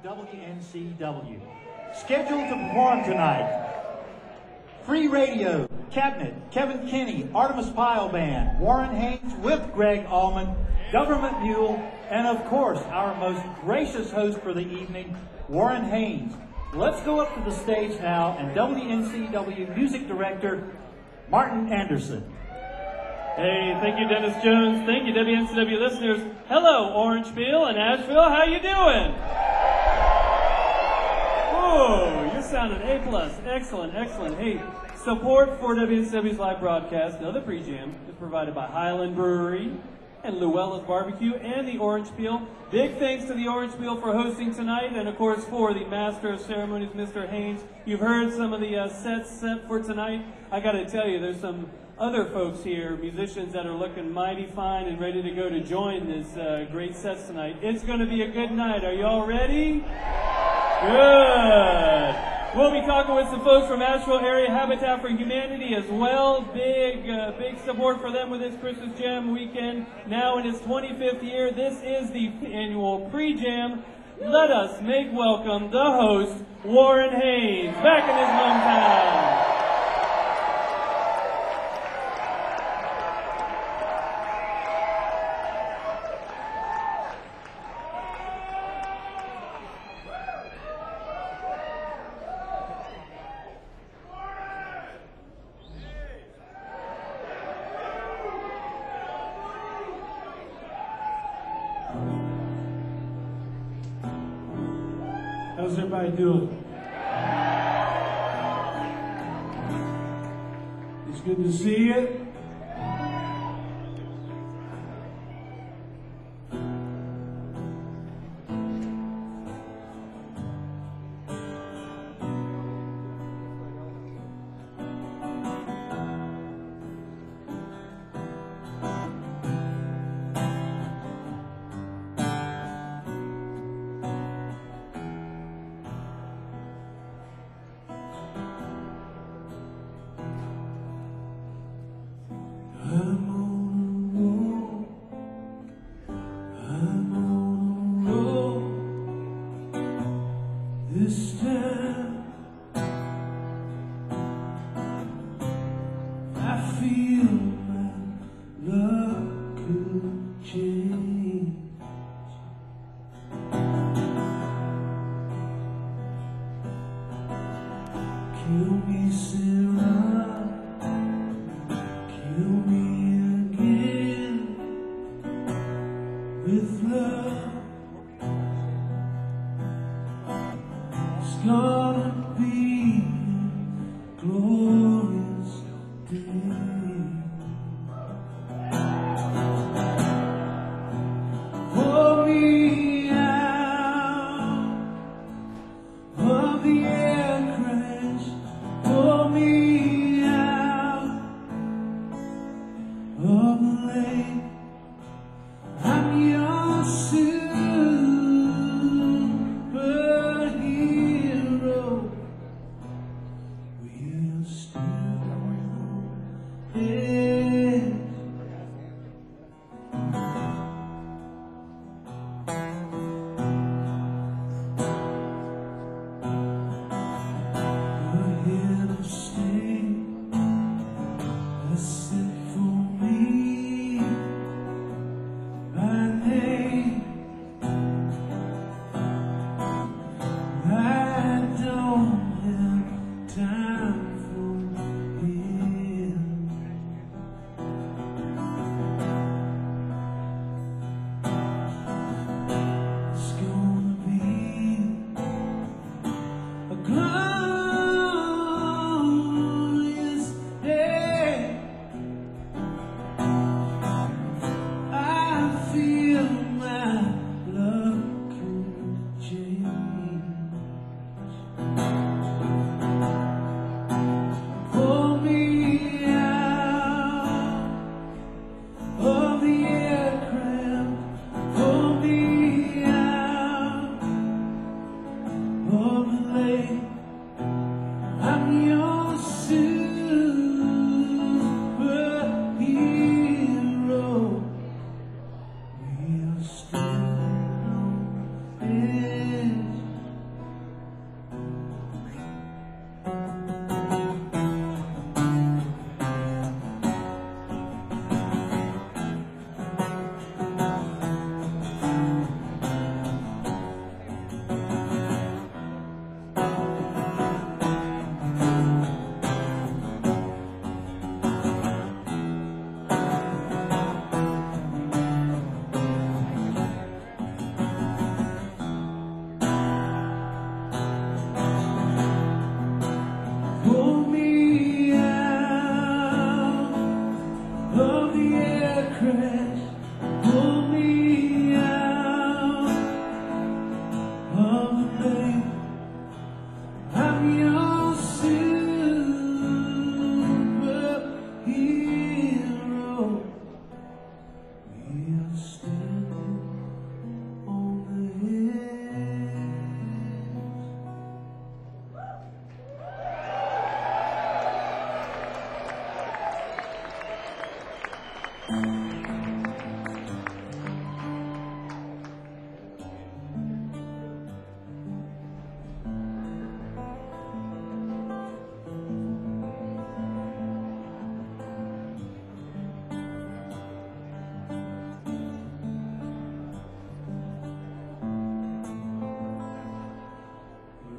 WNCW. Scheduled to perform tonight: Free Radio, Cabinet, Kevin Kinney, Artemis Pyle Band, Warren Haynes with Greg Allman, Government Mule, and of course, our most gracious host for the evening, Warren Haynes. Let's go up to the stage now and WNCW Music Director, Martin Anderson. Hey, thank you, Dennis Jones. Thank you, WNCW listeners. Hello, Orangeville and Asheville. How you doing? Oh, you're sounding A+. Excellent, excellent. Hey, support for WNCW's live broadcast and other pre-jam is provided by Highland Brewery and Luella's Barbecue and the Orange Peel. Big thanks to the Orange Peel for hosting tonight, and of course for the Master of Ceremonies, Mr. Haynes. You've heard some of the sets set for tonight. I gotta tell you, there's some other folks here, musicians that are looking mighty fine and ready to go to join this great sets tonight. It's gonna be a good night. Are you all ready? Good. We'll be talking with some folks from Asheville Area Habitat for Humanity as well. Big support for them with this Christmas Jam weekend. Now in its 25th year, this is the annual pre-jam. Let us make welcome the host, Warren Haynes, back in his hometown. How's everybody doing? It's good to see you. This time I feel my luck could change. Kill me, Sarah, kill me again with love. It's gonna be a glorious day. Pour me out of the air crash. Pour me out of the lake. I'm your superhero.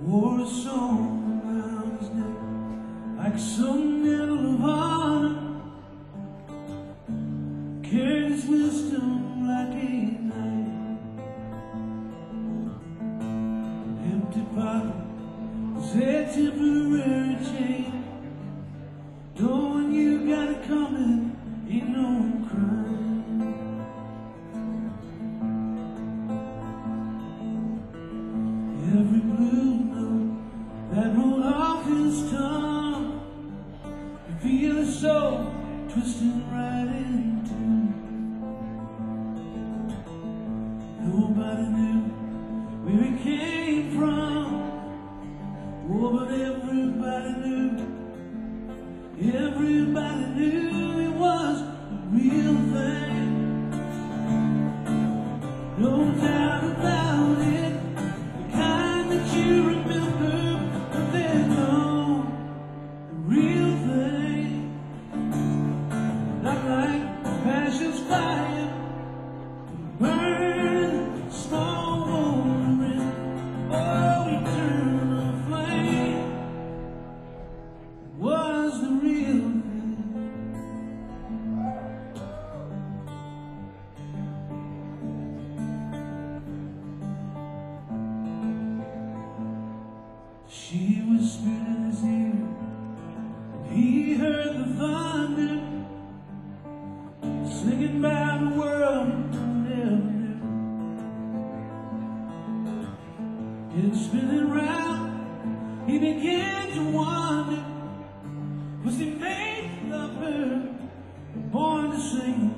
wore a song around his neck like some medal of honor. Carried his wisdom like a knight. An empty pocket was a temporary change. Knowing you got it coming ain't no crime. Every blue note that rolled off his tongue, you feel his soul twisting right into. Nobody knew where he came from. Oh, but everybody knew. Everybody knew it was the real thing. No doubt about it, the kind that you remember when they're gone. The real thing, not like passion's fire, burn, smoldering, oh, eternal flame was the real thing. She whispered in his ear, and he heard the thunder singing by the world he never knew. And spinning round, he began to wonder, was he made to love her, born to sing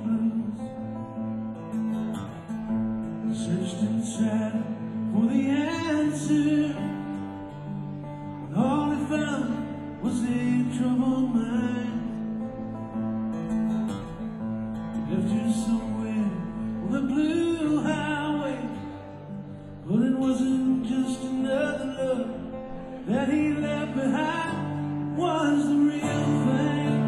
blues? Searched inside for the answer, and all he found was a troubled mind. He left her somewhere on the blue highway, but it wasn't just another love that he left behind, was the real thing.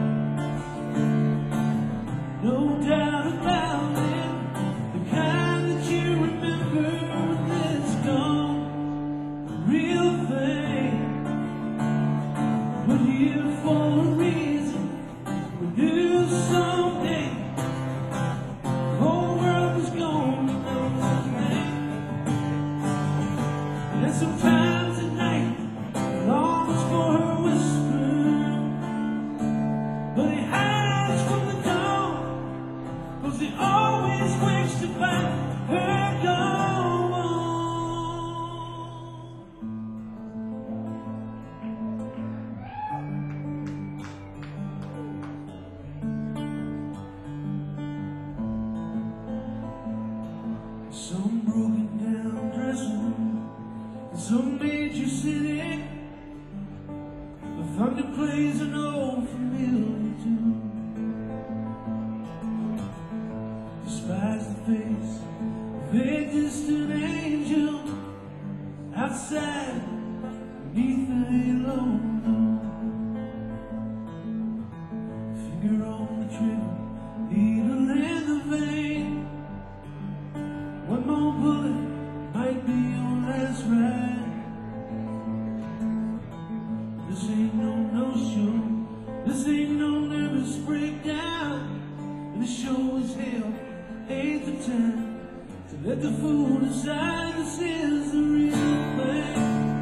No doubt about it, the kind that you remember when it's gone. The real thing. We're here for a reason. We knew someday the whole world was gonna know his name. And sometimes at night longs for her whisper, but he hides from the dawn, 'cause he always wakes to find her gone. Some broken down dressing room in some major city, the thunder plays an old familiar tune. Despise the face of a distant angel outside beneath the halo moon. Finger on the trigger, needle in the vein. One more bullet might be your last ride. This ain't no no-show, this ain't no nervous breakdown. And the show is hell, ain't the time to let the fool decide this is the real thing.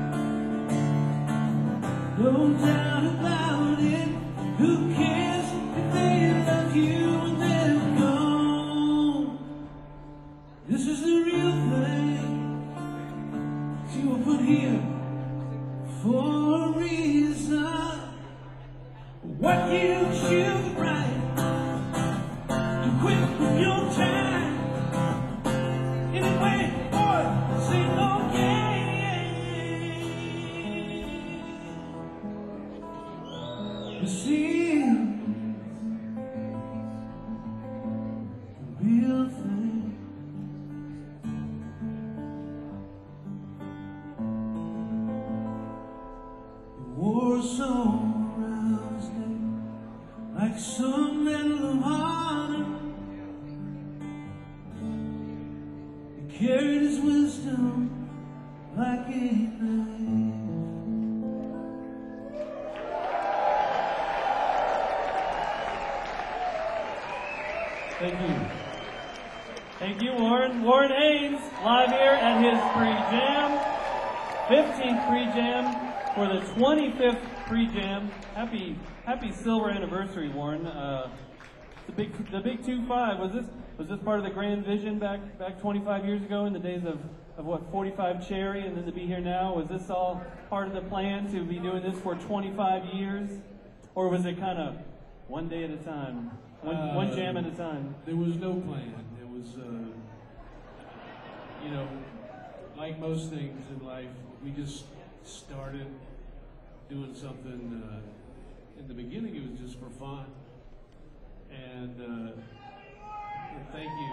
No doubt about it, who cares if they love you when they're gone? This is the real thing. You were put here for a reason. What you choose right to quit with your time. Anyway, boy, say no game. You see, the real thing. Wore a song around his neck like some medal of honor. He carried his wisdom like a knight. Thank you. Thank you, Warren. Warren Haynes, live here at his pre-jam, 15th pre-jam for the 25th pre-jam. Happy silver anniversary, Warren. The big 2-5. Was this part of the grand vision back 25 years ago in the days of what, 45 Cherry, and then to be here now? Was this all part of the plan to be doing this for 25 years, or was it kind of one day at a time, one jam at a time? There was no plan. It was, like most things in life, we just started doing something. In the beginning, it was just for fun, and thank you.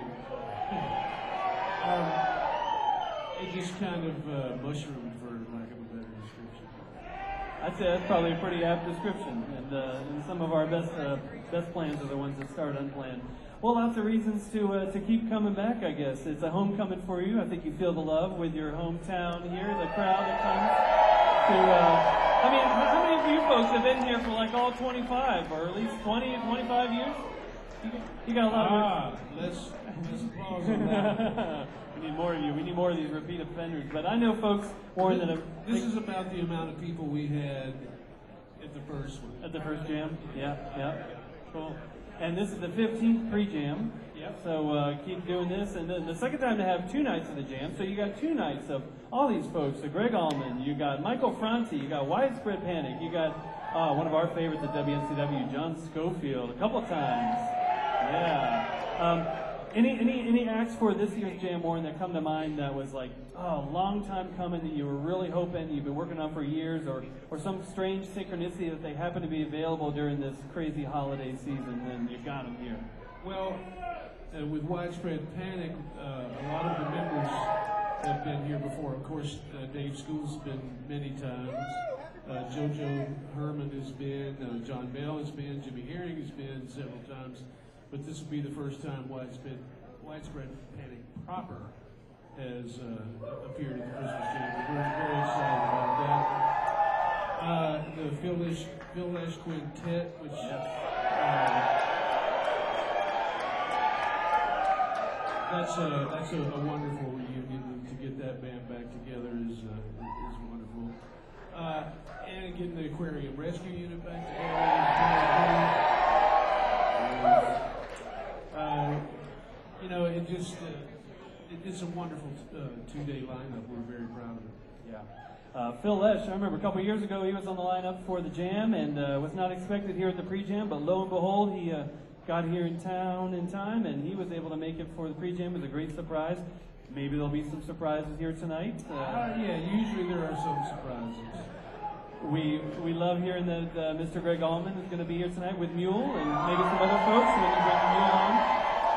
It just kind of mushroomed, for lack of a better description. I'd say that's probably a pretty apt description, and some of our best plans are the ones that start unplanned. Well, lots of reasons to keep coming back, I guess. It's a homecoming for you. I think you feel the love with your hometown here, the crowd that comes to. How many of you folks have been here for like all 25, or at least 20, 25 years? You got a lot of. Let's pause on that. We need more of you. We need more of these repeat offenders. But I know folks, Warren, that have. This is about the amount of people we had at the first one. At the first jam? Yeah. Cool. And this is the 15th pre-jam. Yep. So keep doing this. And then the second time to have 2 nights of the jam. So you got 2 nights of all these folks. So Greg Allman, you got Michael Franti, you got Widespread Panic, you got one of our favorites at WNCW, John Schofield, a couple of times. Yeah. Any acts for this year's Jam, Warren, that come to mind that was like, a long time coming, that you were really hoping, you've been working on for years, or some strange synchronicity that they happen to be available during this crazy holiday season, and you got them here? Well, with Widespread Panic, a lot of the members have been here before. Of course, Dave School's been many times. JoJo Herman has been, John Bell has been, Jimmy Herring has been several times. But this will be the first time Widespread Panic proper has appeared at the Christmas Jam. We're very excited about that. The Phil Lesh Quintet, which that's a wonderful reunion. To get that band back together is wonderful. And getting the Aquarium Rescue Unit back together. It's a wonderful 2-day lineup. We're very proud of it. Yeah. Phil Lesh, I remember a couple of years ago he was on the lineup for the Jam and was not expected here at the pre-Jam, but lo and behold, he got here in town in time and he was able to make it for the pre-Jam. It was a great surprise. Maybe there'll be some surprises here tonight. Yeah, usually there are some surprises. We love hearing that Mr. Greg Allman is going to be here tonight with Mule and maybe some other folks when you bring Mule on.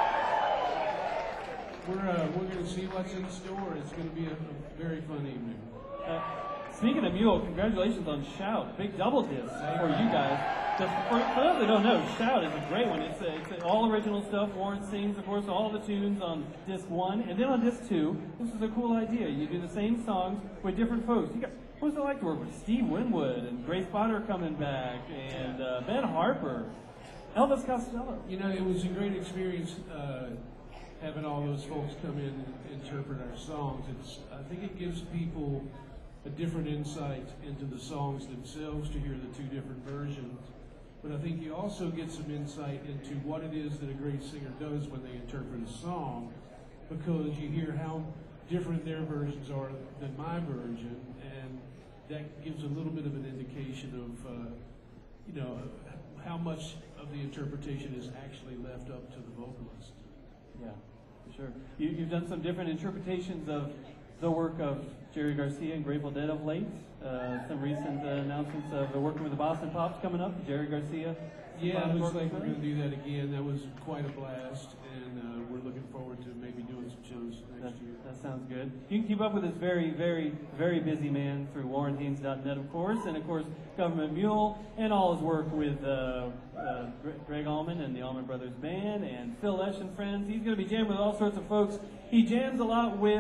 We're going to see what's in store. It's going to be a very fun evening. Speaking of Mule, congratulations on Shout. Big double disc for you guys. For those that don't know, Shout is a great one. It's all original stuff. Warren sings, of course, all the tunes on disc 1. And then on disc 2, this is a cool idea. You do the same songs with different folks. What was it like to work with Steve Winwood and Grace Potter coming back and Ben Harper, Elvis Costello? It was a great experience having all those folks come in and interpret our songs. I think it gives people a different insight into the songs themselves to hear the 2 different versions. But I think you also get some insight into what it is that a great singer does when they interpret a song, because you hear how different their versions are than my version, and that gives a little bit of an indication of, how much of the interpretation is actually left up to the vocalist. Yeah, for sure. You've done some different interpretations of the work of Jerry Garcia and Grateful Dead of late. Some recent announcements of working with the Boston Pops coming up. Jerry Garcia. Yeah, it looks like we're going to do that again. That was quite a blast, and we're looking forward to maybe doing some shows next year. That sounds good. You can keep up with this very, very, very busy man through WarrenHaynes.net, of course, and of course Government Mule, and all his work with Greg Allman and the Allman Brothers Band, and Phil Lesh and friends. He's going to be jamming with all sorts of folks. He jams a lot with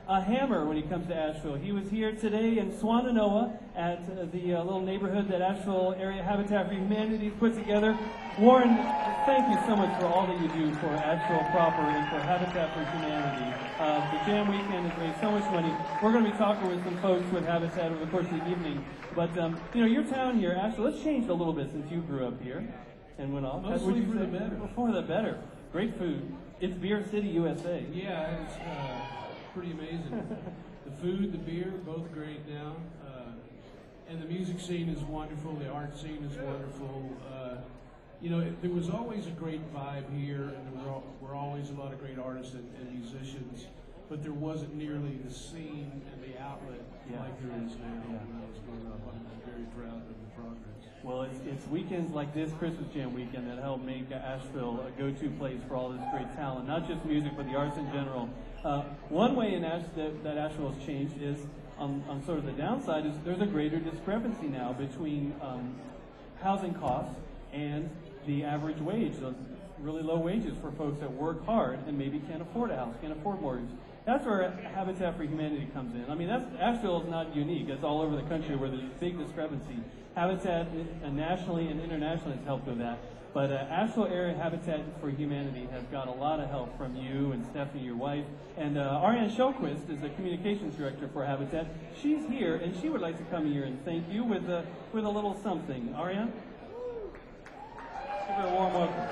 a hammer when he comes to Asheville. He was here today in Swannanoa at the little neighborhood that Asheville Area Habitat for Humanity put together. Warren, thank you so much for all that you do for Asheville proper and for Habitat for Humanity. The Jam Weekend has raised so much money. We're going to be talking with some folks with Habitat over the course of the evening. But, your town here, Asheville, it's changed a little bit since you grew up here and went off. Mostly for the better. For the better. Great food. It's Beer City, USA. Yeah, it's pretty amazing. The food, the beer, both great now. And the music scene is wonderful. The art scene is wonderful. There was always a great vibe here, and there were always a lot of great artists and musicians, but there wasn't nearly the scene and the outlet like there is now when I was growing up. I'm very proud of the progress. Well, it's weekends like this Christmas Jam weekend that help make Asheville a go-to place for all this great talent, not just music, but the arts in general. One way in that Asheville has changed is, on sort of the downside, is there's a greater discrepancy now between housing costs and the average wage, those really low wages for folks that work hard and maybe can't afford a house, can't afford mortgage. That's where Habitat for Humanity comes in. I mean, Asheville is not unique. It's all over the country where there's a big discrepancy. Habitat nationally and internationally has helped with that. But Asheville Area Habitat for Humanity has got a lot of help from you and Stephanie, your wife. And Ariane Shellquist is the communications director for Habitat. She's here, and she would like to come here and thank you with a little something. Ariane? Give her a warm welcome.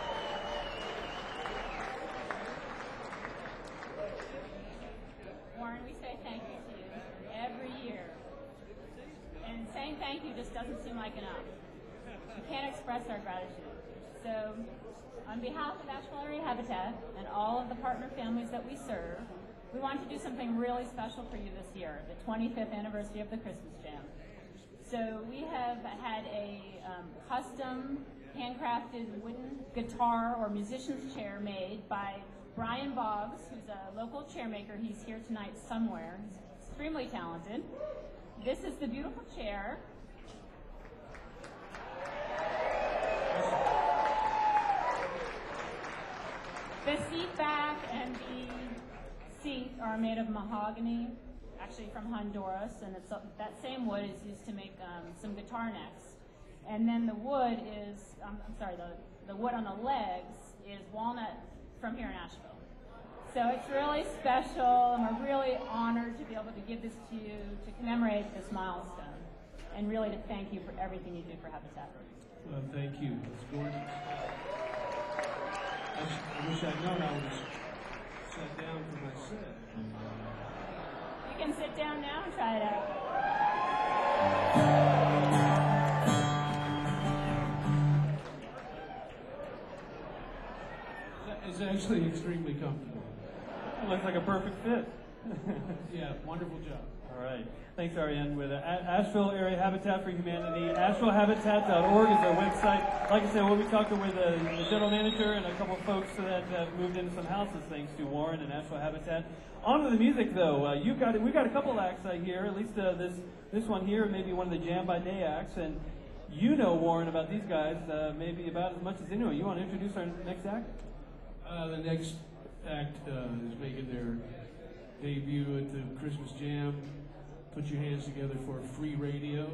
Warren, we say thank you to you every year. And saying thank you just doesn't seem like enough. We can't express our gratitude. So, on behalf of Asheville Area Habitat and all of the partner families that we serve, we want to do something really special for you this year, the 25th anniversary of the Christmas Jam. So we have had a custom, handcrafted wooden guitar or musician's chair made by Brian Boggs, who's a local chairmaker. He's here tonight somewhere. He's extremely talented. This is the beautiful chair. The seat back and the seat are made of mahogany, actually from Honduras, and that same wood is used to make some guitar necks. And then the wood is, the wood on the legs is walnut from here in Asheville. So it's really special, and we're really honored to be able to give this to you to commemorate this milestone, and really to thank you for everything you do for Habitat. Well, thank you. It's gorgeous. I wish I'd known I would have sat down for my set. You can sit down now and try it out. It's actually extremely comfortable. It looks like a perfect fit. Yeah, wonderful job. All right. Thanks, Ariane. With Asheville Area Habitat for Humanity, AshevilleHabitat.org is our website. Like I said, we'll be talking with the general manager and a couple of folks that have moved into some houses thanks to Warren and Asheville Habitat. On to the music, though. We've got a couple acts here, at least this one here, maybe one of the Jam by Day acts. And you know, Warren, about these guys maybe about as much as anyone. You want to introduce our next act? The next act is making their debut at the Christmas Jam. Put your hands together for Free Radio.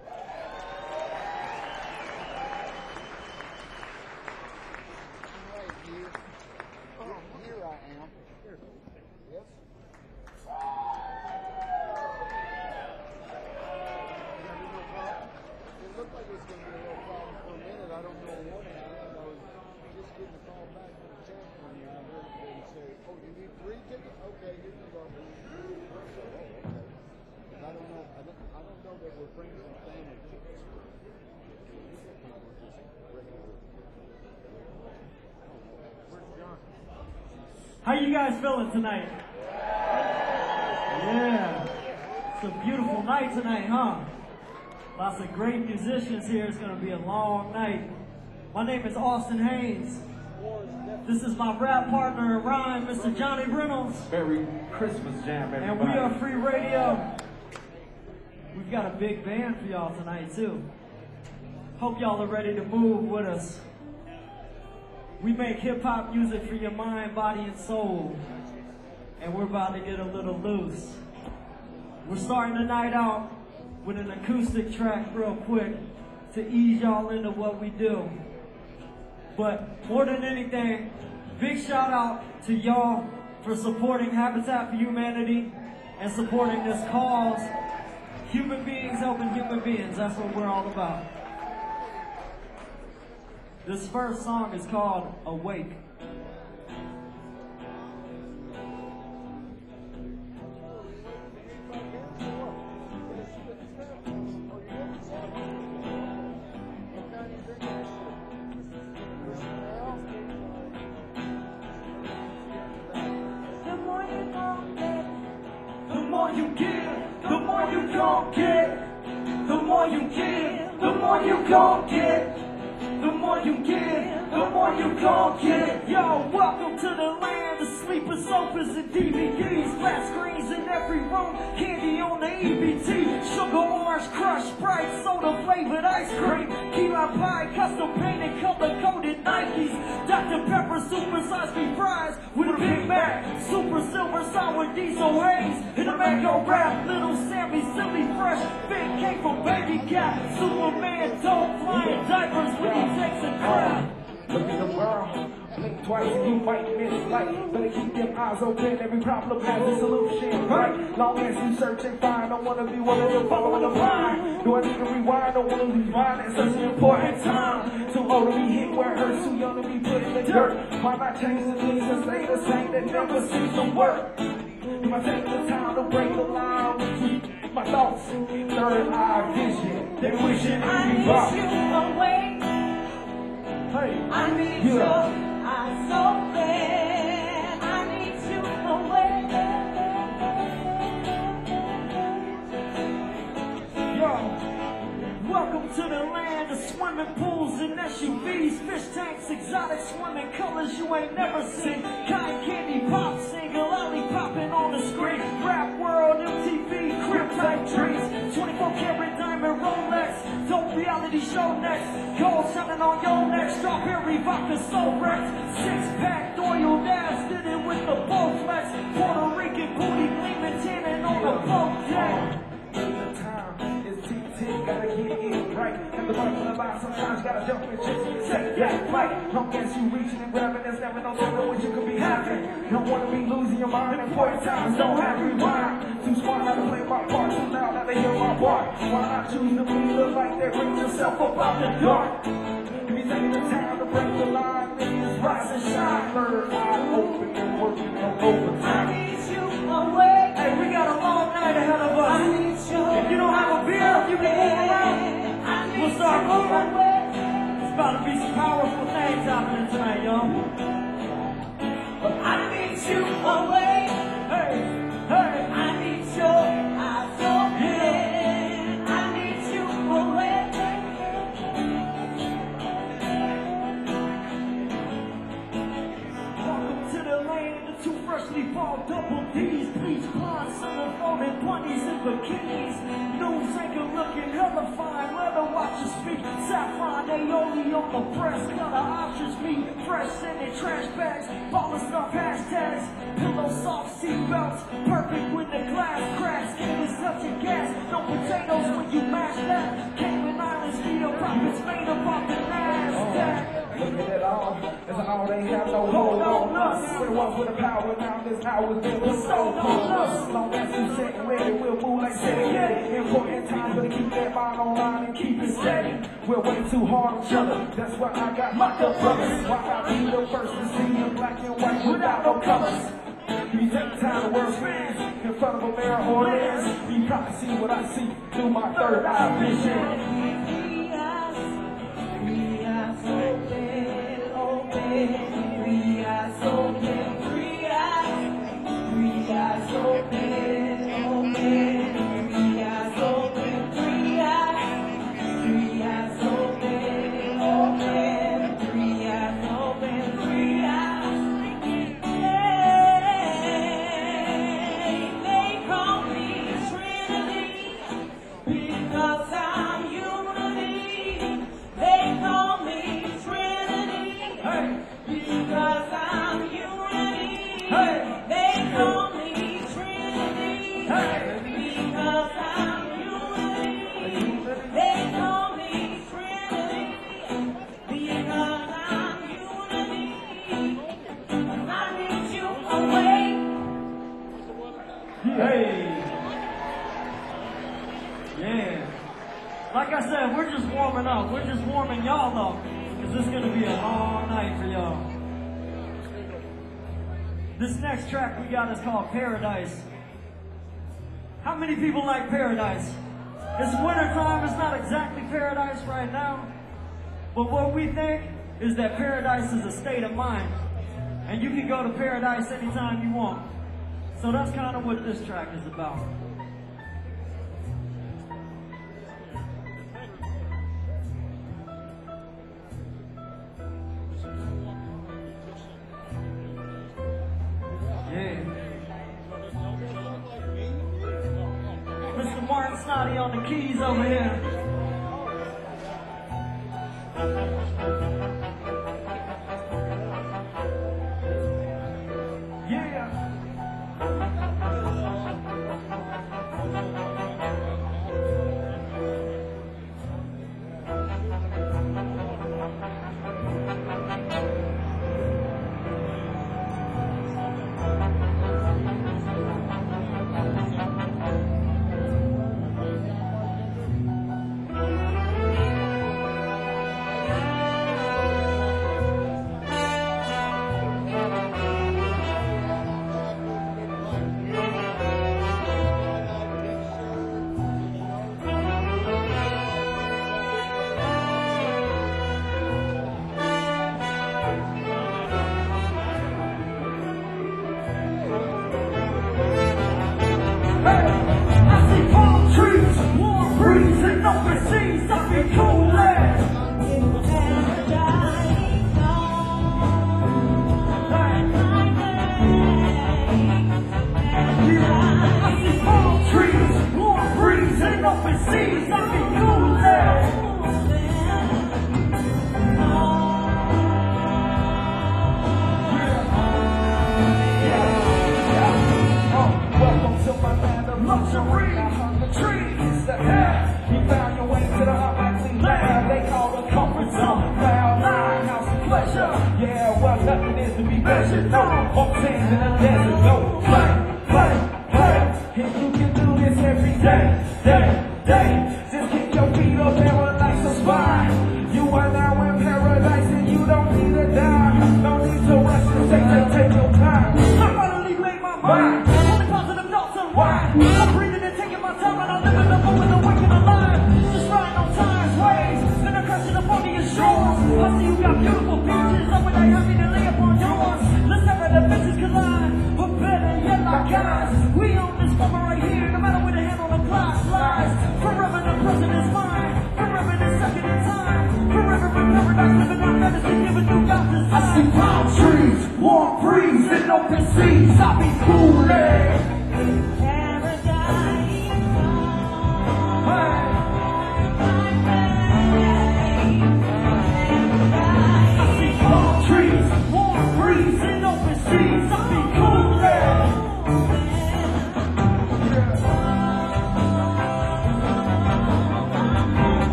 Here I am. Yes. It looked like it was going to be a real problem for a minute. I don't know what happened. I was just getting a call back from the chaplain here. I heard them say, "Oh, you need 3 tickets? Okay, here you go." Okay. I don't know. I don't know that we're bringing some family tickets. Where's John? How you guys feeling tonight? Yeah. It's a beautiful night tonight, huh? Lots of great musicians here. It's going to be a long night. My name is Austin Haynes. This is my rap partner in rhyme, Mr. Johnny Reynolds. Merry Christmas Jam, everybody. And we are Free Radio. We've got a big band for y'all tonight, too. Hope y'all are ready to move with us. We make hip-hop music for your mind, body, and soul. and we're about to get a little loose. We're starting the night out with an acoustic track real quick to ease y'all into what we do. But more than anything, big shout out to y'all for supporting Habitat for Humanity and supporting this cause. Human beings helping human beings, that's what we're all about. This first song is called Awake. You give, the more you gon' get. The more you give, the more you gon' get. The more you give, the more you gon' get. Yo, welcome to the land of sleeping sofas and DVDs, flat screens in every room, candy on the EBT, sugar orange crush, Sprite, soda flavored ice cream, key lime pie, custom painted, color coded Nikes, Dr. Pepper super size me fries with a Big Mac, super silver sour diesel haze, and a mango wrap, little Sammy silly fresh, big cake from Baby Cat, Superman don't flying diapers when he takes a crap. Look at the world, blink twice and you might miss light. Better keep them eyes open, every problem has a solution, right? Long as you search and find, don't wanna be one of them following the blind. Do I need to rewind, don't wanna lose mine at such an important time. Too old to be hit where it hurts, too young to be put in the dirt. Why not change the things and stay the same that never seems to work? If I take the time to break the line with my thoughts, third eye vision, they wishing I we need rock. you awake. Hey, I need yeah. your eyes open. I need you awake. Yo, welcome to the land of swimming pools and SUVs, fish tanks, exotic swimming colors you ain't never seen, cotton candy pop single, lollipopping on the screen, rap world, MTV, crib type dreams, 24 karat diamond Rolex, dope reality show next, gold shining on your neck, strawberry vodka soul Rex, six pack oil dash, did it with the Bowflex, Puerto Rican booty gleaming, tanning on the boat deck. The time is tick-tick, gotta get it right. And the money for the line, sometimes gotta jump and just take that flight. Long as you reaching and grabbing, there's never no telling what you could be having. Don't wanna be losing your mind, important times don't have rewind. Too smart not to play my part, too loud not to hear my part. Why not choose to be the light that brings yourself up out the dark? If you taking the time to break the line, then it's rise and shine. Third eye open and working on I overtime. need you awake. Hey, we got a long night ahead of us. I need you. If you don't have a beer, if you can move around, we'll start moving. It's about to be some powerful things happening tonight, y'all. I need you awake. Hey, hey. I need your eyes open. I need you awake. Welcome to the land of two freshly balled double D's, bleach blonde, silver folded bunnies in bikinis. News anchor looking hella fine, leather watchers speak, saffron aioli on the breast, got a ostrich meat, fresh scented trash bags, ballin' stuff hashtags, pillow soft seatbelts, perfect when the glass cracks, skin is touching gas, no potatoes when you mash that, Cayman Islands video profits made up off the NASDAQ. Look at it all, it's all they have no hold on us. We're the ones with the power now, this hour's been bestowed on us. Long as you sit ready, we'll move like steady. Important times, better keep that mind on line and keep it steady. We're way too hard on each other, that's why I got my up brothers. Why I be the first to see the black and white without no colors. If you take time to work fans in front of a mirror or lens, you probably see what I see through my third eye vision. Because I'm unity. Yeah. Like I said, we're just warming up. We're just warming y'all up. Because this is going to be a long night for y'all. This next track we got is called Paradise. How many people like Paradise? It's wintertime. It's not exactly paradise right now. But what we think is that paradise is a state of mind. And you can go to paradise anytime you want. So that's kind of what this track is about. Yeah. Mr. Martin Snotty on the keys over here.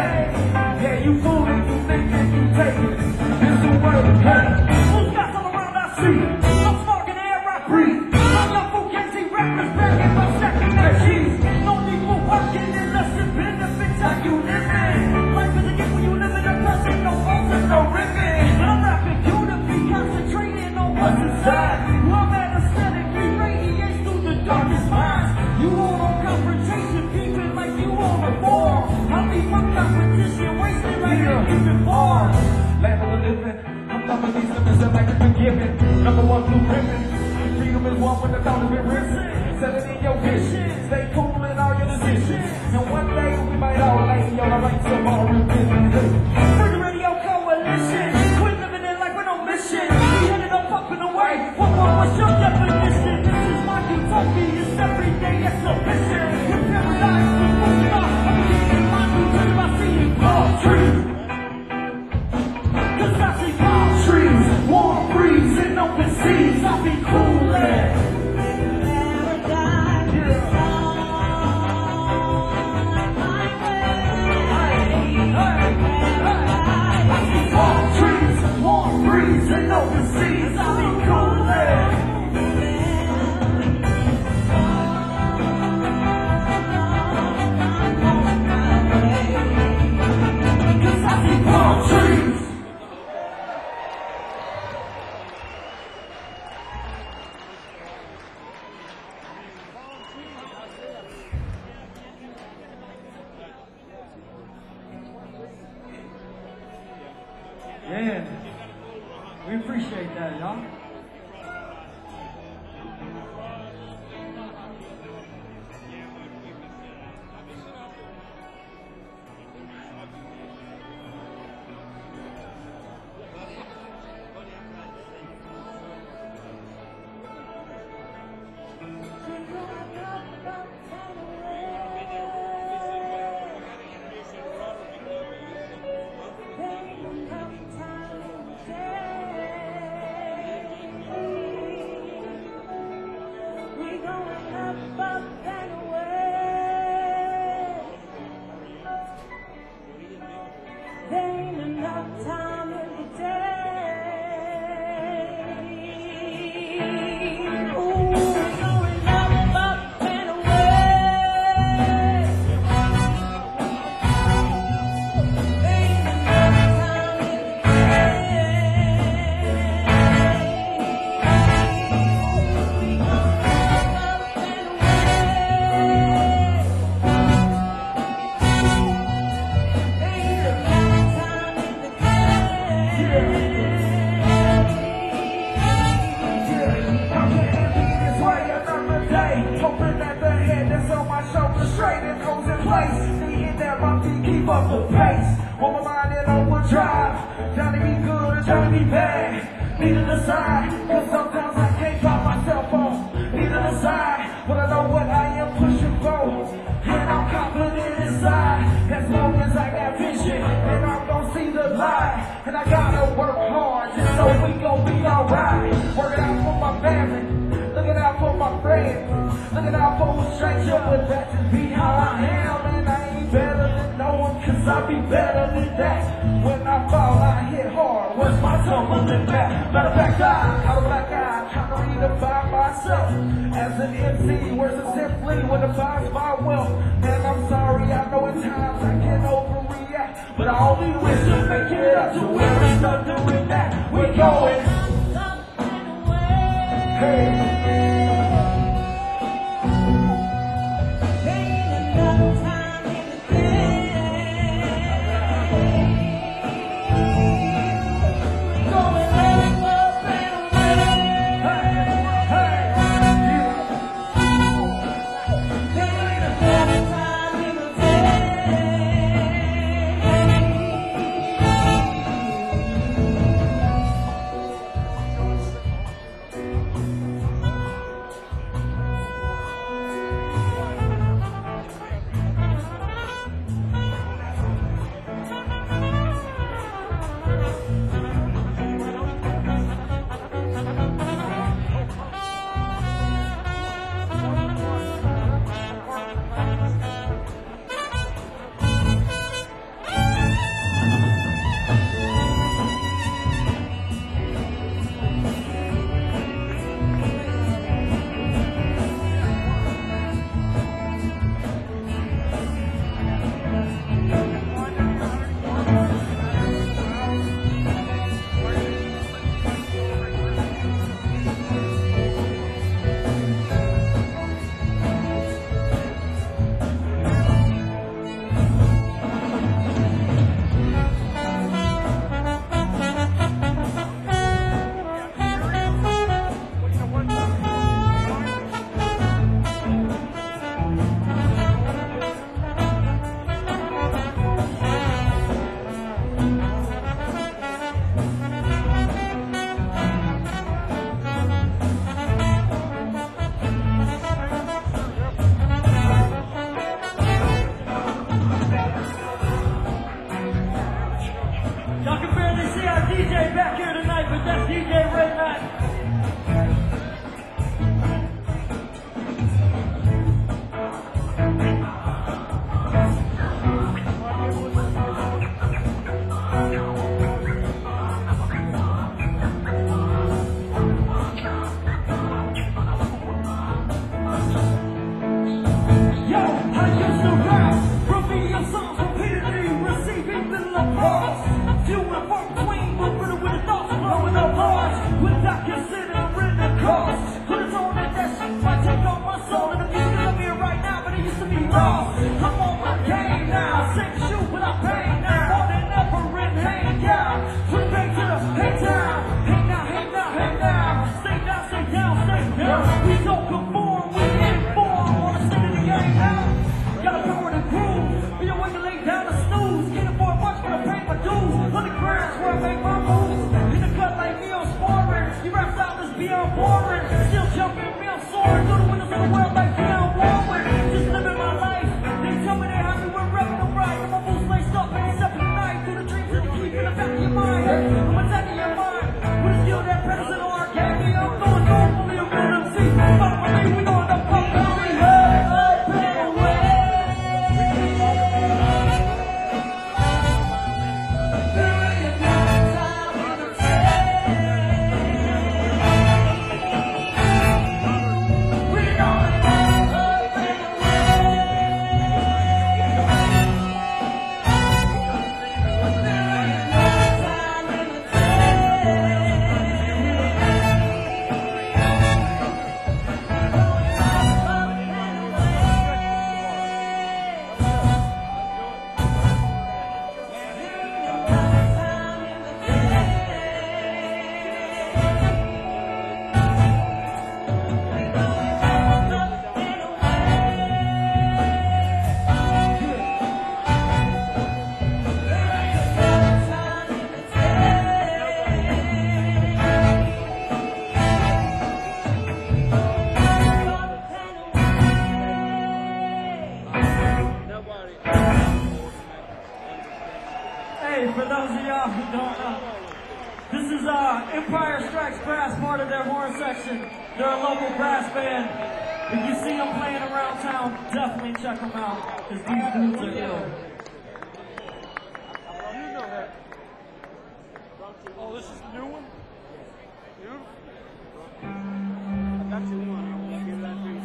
Yeah, you fooling, you thinking you taking it. It's the word, hey. Who's got some around Some of these limits are like a forgiven. Number one blue ribbon. Freedom is one when the thought has been risen. Set it in your vision. Stay cool in all your decisions. And one day we might all lay your rights of all repentance. Free Radio Coalition. Quit living it like we're no mission. We headed up and away. What's your definition? This is my utopia. It's everyday exhibition. With paradise, the full stop. I'm getting my new dream. I see it palm trees. Cause I see palm trees. Warm breeze and open seas. I be coolin'. Warm breeze and open seas, I'll be coolin'. Cause I see palm trees. Yeah. We appreciate that, y'all. I'm boring. Still jumping, me, I'm soaring through the windows of the world like John Warwick. Just living my life. They tell me they're happy with repping them right. And my boots laced up and it's up at night. Through the dreams that you keep in the back of your mind. I'm attacking your mind. With a skill that predator or candy. I'm going normally a real MC. Fuck with me, we going up, up, up, up and away. For those of y'all who don't know, this is Empire Strikes Brass, part of their horn section. They're a local brass band. If you see them playing around town, definitely check them out, because these dudes are ill. You know that. Oh, this is the new one? Beautiful. I got you one. I'm going to give that to you.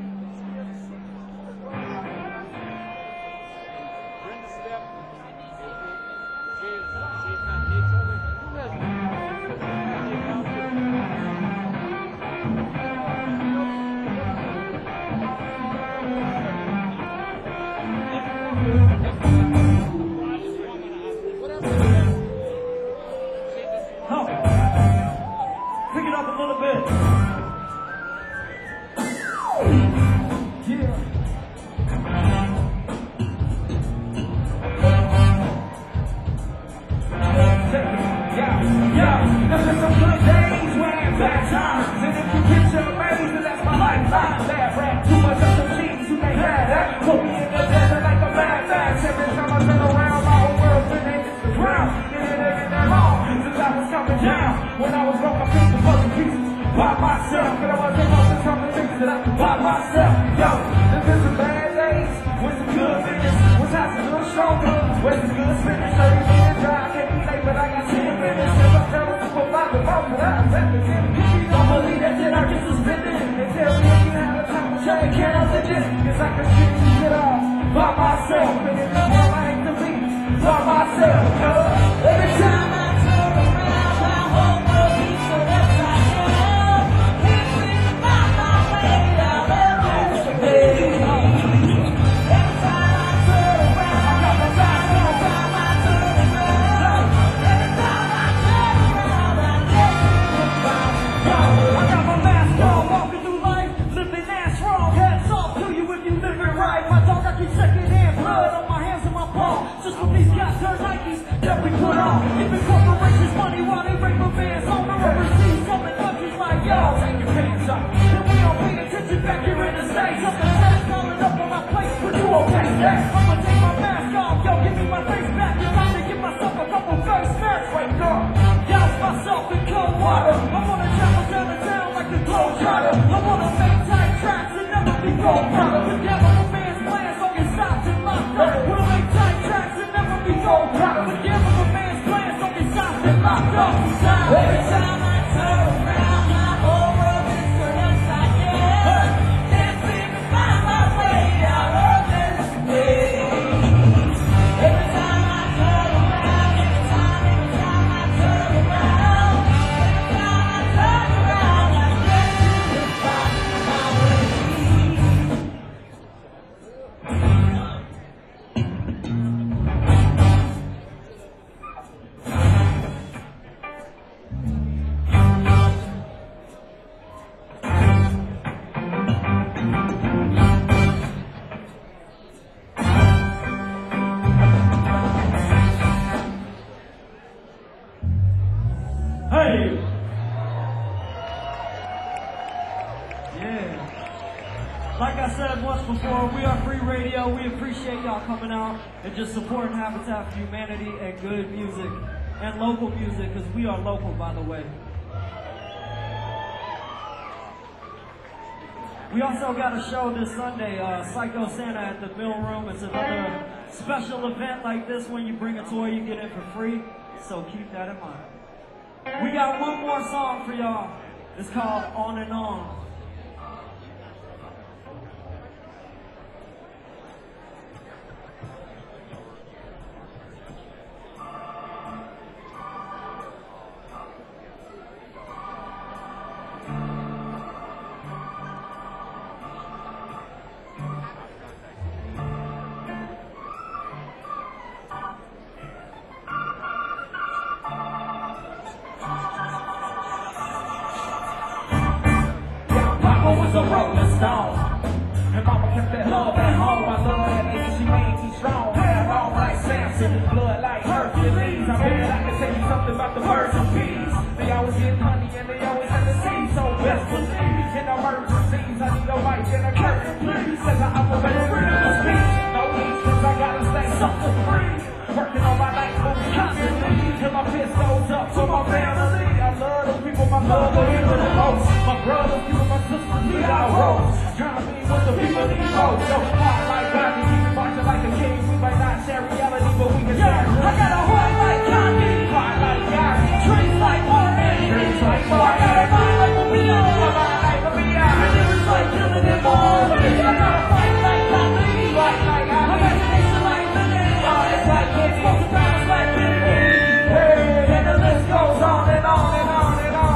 Brenda Step. She's not Nick only. Who has Nick out there? Oh, pick it up a little bit. Yeah. There's been some good days when bad times. And if you picture amazing, that's my lifeline. Bad rap, too much of some cheese, you can't have that. Put me in the desert like a mad max. Every time I turn around, my whole world's been against the ground. And it ain't that long since I was coming down. When I was broke, I picked the puzzle pieces by myself. And I wasn't able to come and fix it up by myself. Yo, there's been some bad days with some good finish. When times a little stronger, with some good finish. 30 minutes drive, can't be late, but I got 10 minutes. Don't believe that shit, I get suspended. They tell me you have a time to check, can't I legit? Cause I can shit this shit off by myself. And in the world I hate to be by myself. Every time I turn around, my whole world keeps so upside down. Can't really find my way out of this place. Every time I turn around, I got my time. Every time I turn around, every time I turn around, I get I got my mask on, walking through life, living that strong. Hats off to you if you live it right. My dog, I keep second-hand blood on my hands and my palm. Just when these guys turn Nikes that we put on. Giving corporations money while they rape a man's home. Or overseas, some in countries like, yo, take your pants off. And we don't pay attention back here in the States. Something that's calling up on my plate, but you okay? Yeah. I'ma take my mask off, yo, give me my face back. It's time to give myself a couple face masks. Wake up, douse myself in cold water. I wanna travel down the town like a globetrotter. I wanna make tight tracks and never be gold powder. The devil, a man's plans don't get stopped and locked up. Wanna make tight tracks and never be gold powder. The devil, a man's plans don't get stopped and locked up. Every time I turn around, my whole world is turned upside down. Can't seem to find my way out of this place. Every time I turn around, every time I turn around, every time I Like I said once before, we are Free Radio. We appreciate y'all coming out and just supporting Habitat for Humanity and good music and local music, because we are local, by the way. We also got a show this Sunday, Psycho Santa at the Mill Room. It's another special event like this. When you bring a toy, you get in for free. So keep that in mind. We got one more song for y'all. It's called On and On. Was a rolling stone, and mama kept that love at home. I love that lady, she made me strong. Hair long like Samson, blood like Hercules. I bet I can tell you something about the birds and bees. They always get honey and they always have the seed. So best believe in emergencies, I need a mic and a curtain, please. Cause I operate freedom of speech. No peace, cause I gotta say something free. Working on my life constantly, till my fist goes up for my family. I love those people, my love will give it the most. My brothers, people, my sisters, we all rose. Trying to be with the people these roads. So hard like Gandhi, keep it marching like a king. We might not share reality, but we can share. I got a heart like Gandhi, Heart like Gandhi, dreams like Martin, dreams like Martin. I got a mind like a wheel, My mind like a beyond. lyrics like killing them all. I got a fight like Gandhi, Fight like Gandhi. imagination like Lenin, It's like Kennedy. smoke around like Kennedy. Hey, and the list goes on and on and on and on.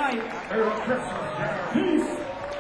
night. Merry Christmas Jam. Peace.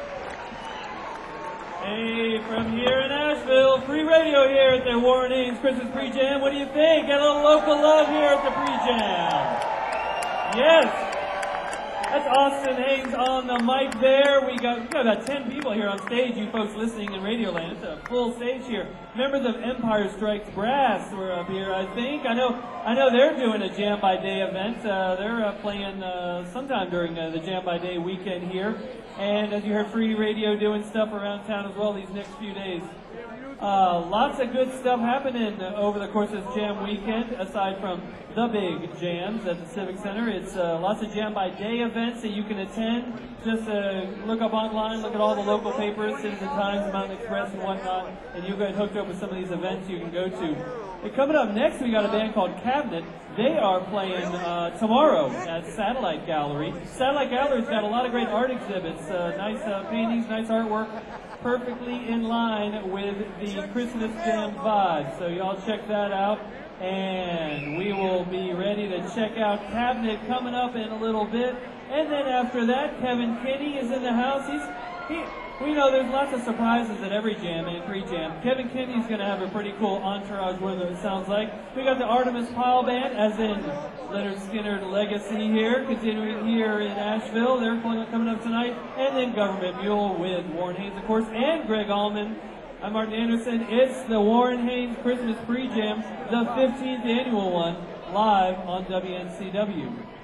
Hey, from here in Asheville, free radio here at the Warren Haynes Christmas Pre-Jam. What do you think? Got a little local love here at the Pre-Jam. Yes. That's Austin Haynes on the mic there. We got about 10 people here on stage, you folks listening in Radioland. It's a full stage here. Members of Empire Strikes Brass were up here, I think. I know they're doing a Jam by Day event. They're playing sometime during the Jam by Day weekend here. And as you heard, free radio doing stuff around town as well these next few days. Lots of good stuff happening over the course of this Jam weekend, aside from the big jams at the Civic Center. It's lots of Jam by Day events that you can attend. Just look up online, look at all the local papers, Citizen Times, Mountain Express, and whatnot, and you'll get hooked up with some of these events you can go to. And coming up next, we got a band called Cabinet. They are playing tomorrow at Satellite Gallery. Satellite Gallery's got a lot of great art exhibits, nice paintings, nice artwork, perfectly in line with the Christmas Jam vibe. So y'all check that out. And we will be ready to check out Cabinet coming up in a little bit. And then after that, Kevin Kinney is in the house. We know there's lots of surprises at every jam and pre-jam. Kevin Kinney's going to have a pretty cool entourage with him, it sounds like. We got the Artemis Pile Band, as in Leonard Skinner Legacy here, continuing here in Asheville. They're coming up tonight. And then Government Mule with Warren Haynes, of course, and Greg Allman. I'm Martin Anderson. It's the Warren Haynes Christmas Pre-Jam, the 15th annual one, live on WNCW.